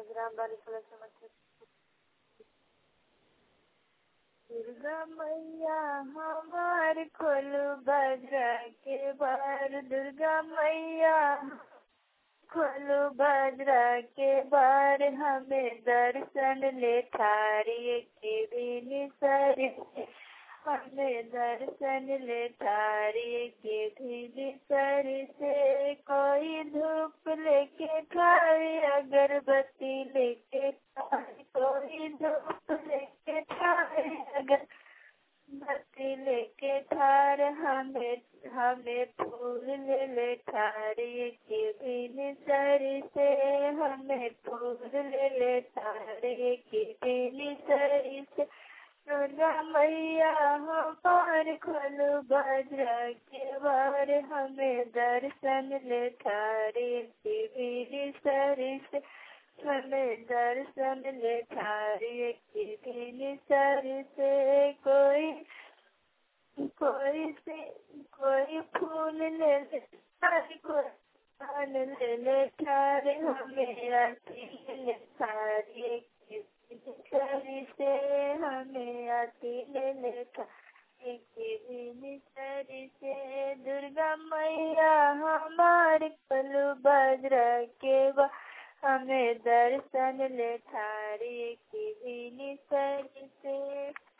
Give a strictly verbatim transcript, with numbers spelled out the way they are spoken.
Gram वाली समझ। दुर्गा मैया हमार खोलू भद्रा के बार, दुर्गा मैया खोलू भद्रा के बार, हमें दर्शन ले थारी के भी सर, हमें दर्शन ले थारी के भी सर से। कोई धूप लेके थारी, अगरबत्ती लेके थारी, कोई धूप लेके थारी, अगर बत्ती लेके थार, हमें हमें फूल ले ले थारी के भी सर से, हमें फूल ले ले थारी के भी सर से। दुर्गा मैया हमार खोलू भद्रा के बार, हमें दर्शन ले थारी के भी सर से, हमें दर्शन ले थारी के भी सर से। कोई कोई से कोई फूल ले ले थारी, कोई फल ले ले थारी, हमें आती ले थारी के भी से, हमें आती ले ले थारी के भी सर से। दुर्गा मैया हमार खोलू भद्रा के बा, हमें दर्शन ले थारी की भी सर से।